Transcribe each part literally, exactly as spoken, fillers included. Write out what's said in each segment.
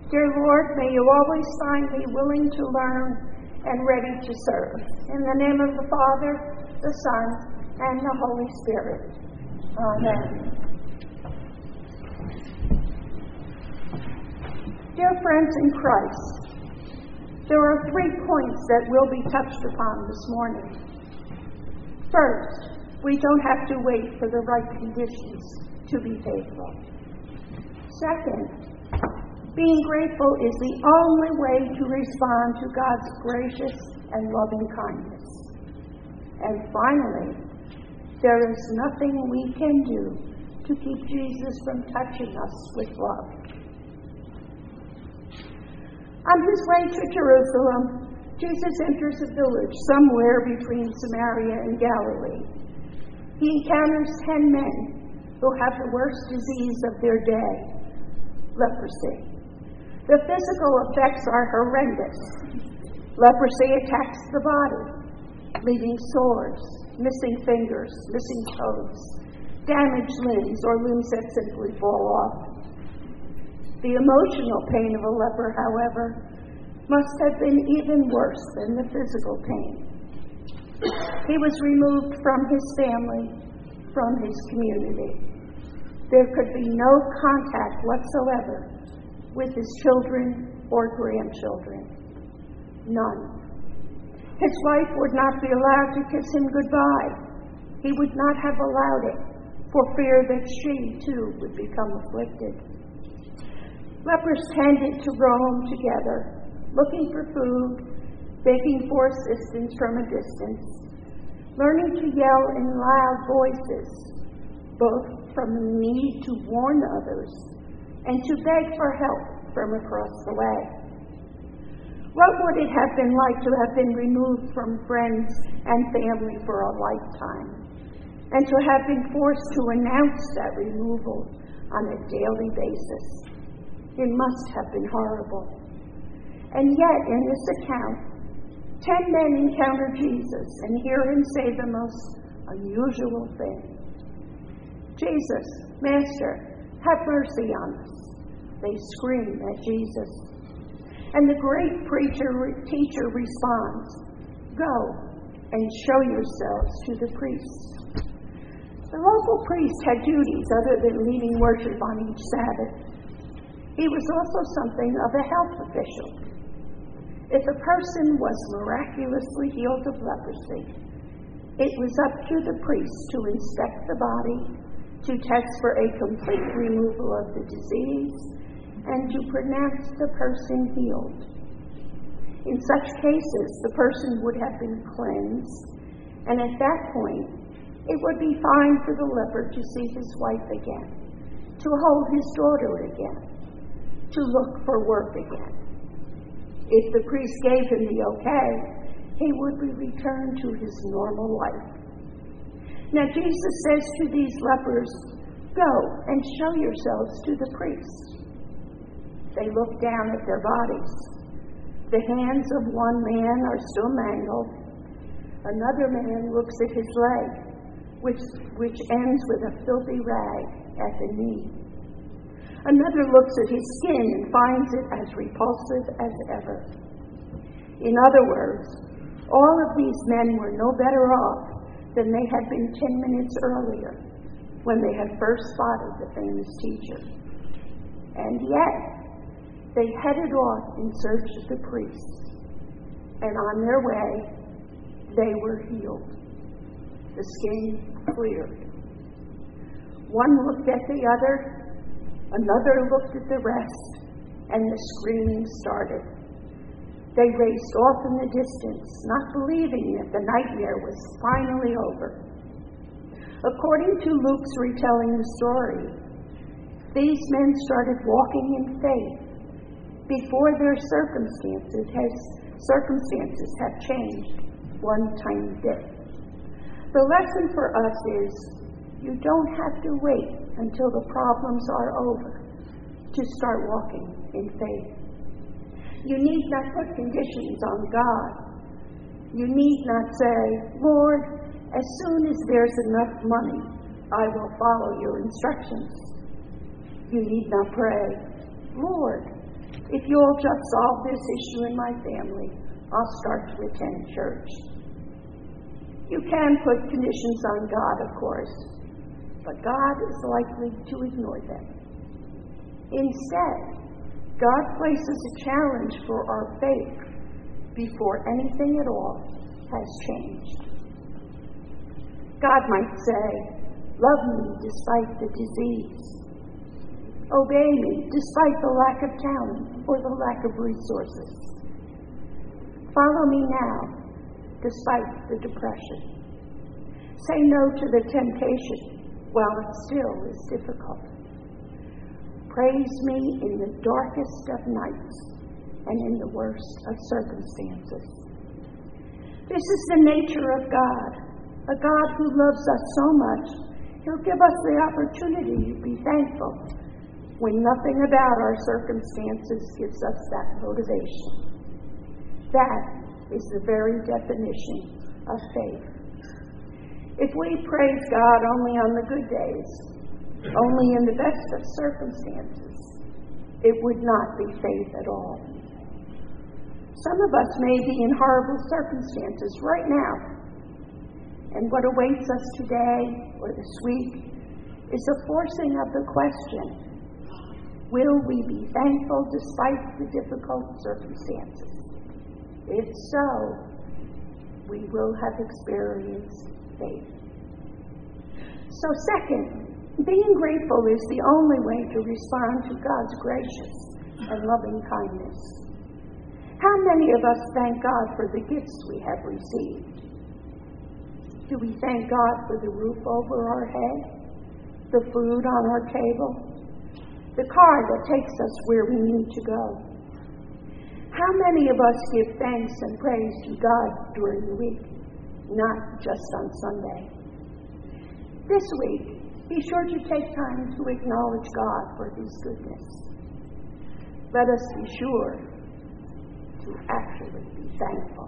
Dear Lord, may you always find me willing to learn and ready to serve. In the name of the Father, the Son, and the Holy Spirit. Amen. Dear friends in Christ, there are three points that will be touched upon this morning. First, we don't have to wait for the right conditions to be faithful. Second, being grateful is the only way to respond to God's gracious and loving kindness. And finally, there is nothing we can do to keep Jesus from touching us with love. On his way to Jerusalem, Jesus enters a village somewhere between Samaria and Galilee. He encounters ten men who have the worst disease of their day, leprosy. The physical effects are horrendous. Leprosy attacks the body, leaving sores, missing fingers, missing toes, damaged limbs, or limbs that simply fall off. The emotional pain of a leper, however, must have been even worse than the physical pain. He was removed from his family, from his community. There could be no contact whatsoever with his children or grandchildren. None. His wife would not be allowed to kiss him goodbye. He would not have allowed it for fear that she, too, would become afflicted. Lepers tended to roam together, looking for food, begging for assistance from a distance, learning to yell in loud voices, both from the need to warn others and to beg for help from across the way. What would it have been like to have been removed from friends and family for a lifetime, and to have been forced to announce that removal on a daily basis? It must have been horrible. And yet, in this account, ten men encounter Jesus and hear him say the most unusual thing. Jesus, Master, have mercy on us. They scream at Jesus. And the great preacher, teacher responds, go and show yourselves to the priests. The local priest had duties other than leading worship on each Sabbath. He was also something of a health official. If a person was miraculously healed of leprosy, it was up to the priest to inspect the body, to test for a complete removal of the disease, and to pronounce the person healed. In such cases, the person would have been cleansed, and at that point, it would be fine for the leper to see his wife again, to hold his daughter again, to look for work again. If the priest gave him the okay, he would be returned to his normal life. Now Jesus says to these lepers, go and show yourselves to the priest. They look down at their bodies. The hands of one man are still mangled. Another man looks at his leg, which, which ends with a filthy rag at the knee. Another looks at his skin and finds it as repulsive as ever. In other words, all of these men were no better off than they had been ten minutes earlier when they had first spotted the famous teacher. And yet, they headed off in search of the priest. And on their way, they were healed. The skin cleared. One looked at the other. Another looked at the rest, and the screaming started. They raced off in the distance, not believing that the nightmare was finally over. According to Luke's retelling the story, these men started walking in faith before their circumstances has, circumstances have changed one tiny bit. The lesson for us is you don't have to wait until the problems are over to start walking in faith. You need not put conditions on God. You need not say, Lord, as soon as there's enough money, I will follow your instructions. You need not pray, Lord, If you'll just solve this issue in my family, I'll start to attend church. You can put conditions on God, of course, but God is likely to ignore them. Instead, God places a challenge for our faith before anything at all has changed. God might say, love me despite the disease. Obey me despite the lack of talent or the lack of resources. Follow me now despite the depression. Say no to the temptation while it still is difficult. Praise me in the darkest of nights and in the worst of circumstances. This is the nature of God, a God who loves us so much, He'll give us the opportunity to be thankful when nothing about our circumstances gives us that motivation. That is the very definition of faith. If we praise God only on the good days, only in the best of circumstances, it would not be faith at all. Some of us may be in horrible circumstances right now, and what awaits us today or this week is a forcing of the question, will we be thankful despite the difficult circumstances? If so, we will have experienced faith. So second, being grateful is the only way to respond to God's gracious and loving kindness. How many of us thank God for the gifts we have received? Do we thank God for the roof over our head, the food on our table, the car that takes us where we need to go? How many of us give thanks and praise to God during the week, not just on Sunday? This week, be sure to take time to acknowledge God for His goodness. Let us be sure to actually be thankful.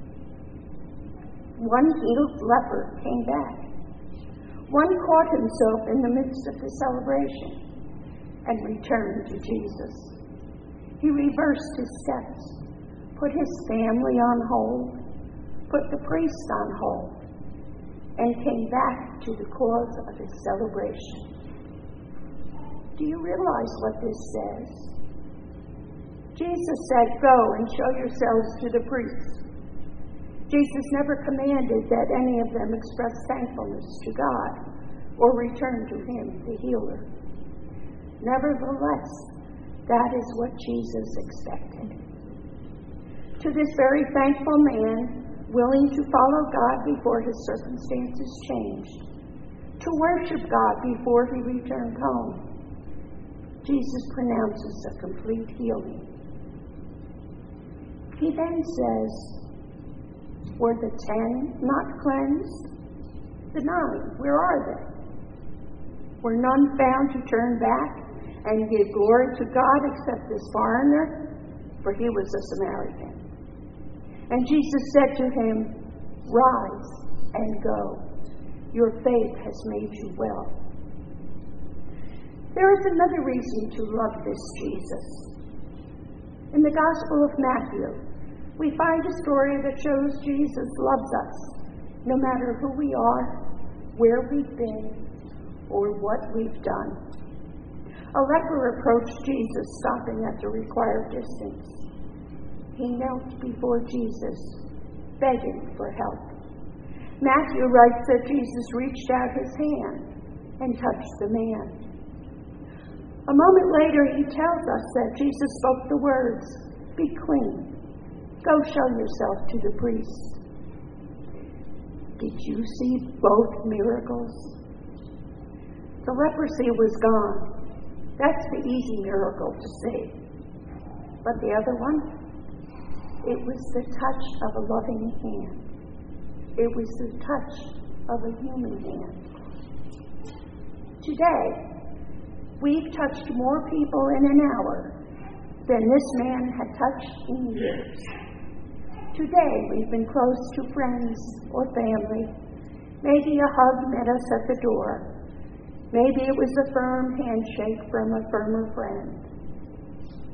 One healed leper came back. One caught himself in the midst of the celebration and returned to Jesus. He reversed his steps, put his family on hold, put the priest on hold, and came back to the cause of his celebration. Do you realize what this says? Jesus said, "Go and show yourselves to the priests." Jesus never commanded that any of them express thankfulness to God or return to Him, the healer. Nevertheless, that is what Jesus expected. To this very thankful man, willing to follow God before his circumstances changed, to worship God before he returned home, Jesus pronounces a complete healing. He then says, were the ten not cleansed? The nine, where are they? Were none found to turn back and give glory to God except this foreigner? For he was a Samaritan. And Jesus said to him, rise and go. Your faith has made you well. There is another reason to love this Jesus. In the Gospel of Matthew, we find a story that shows Jesus loves us, no matter who we are, where we've been, or what we've done. A leper approached Jesus, stopping at the required distance. He knelt before Jesus, begging for help. Matthew writes that Jesus reached out his hand and touched the man. A moment later, he tells us that Jesus spoke the words, be clean. Go show yourself to the priest. Did you see both miracles? The leprosy was gone. That's the easy miracle to see. But the other one? It was the touch of a loving hand. It was the touch of a human hand. Today, we've touched more people in an hour than this man had touched in years. Today, we've been close to friends or family. Maybe a hug met us at the door. Maybe it was a firm handshake from a firmer friend.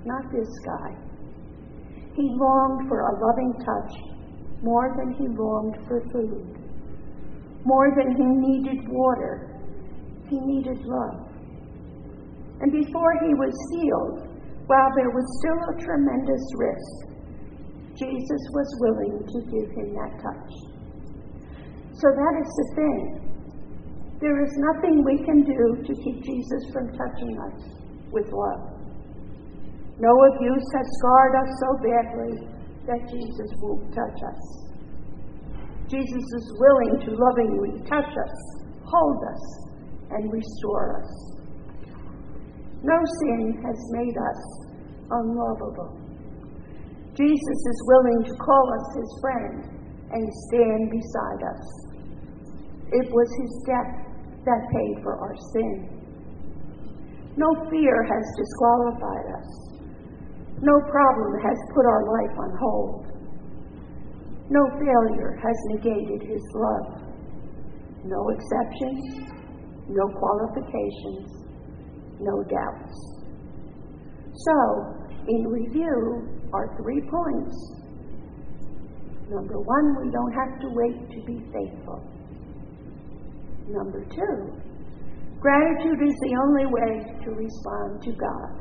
not this guy. He longed for a loving touch more than he longed for food. More than he needed water, he needed love. And before he was healed, while there was still a tremendous risk, Jesus was willing to give him that touch. So that is the thing. There is nothing we can do to keep Jesus from touching us with love. No abuse has scarred us so badly that Jesus won't touch us. Jesus is willing to lovingly touch us, hold us, and restore us. No sin has made us unlovable. Jesus is willing to call us his friend and stand beside us. It was his death that paid for our sin. No fear has disqualified us. No problem has put our life on hold. No failure has negated his love. No exceptions, no qualifications, no doubts. So, in review, are three points. Number one, we don't have to wait to be faithful. Number two, gratitude is the only way to respond to God.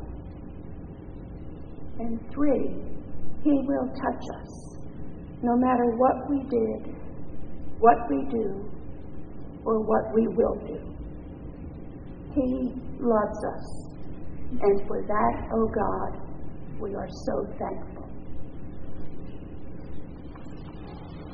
And three, he will touch us, no matter what we did, what we do, or what we will do. He loves us. And for that, oh God, we are so thankful.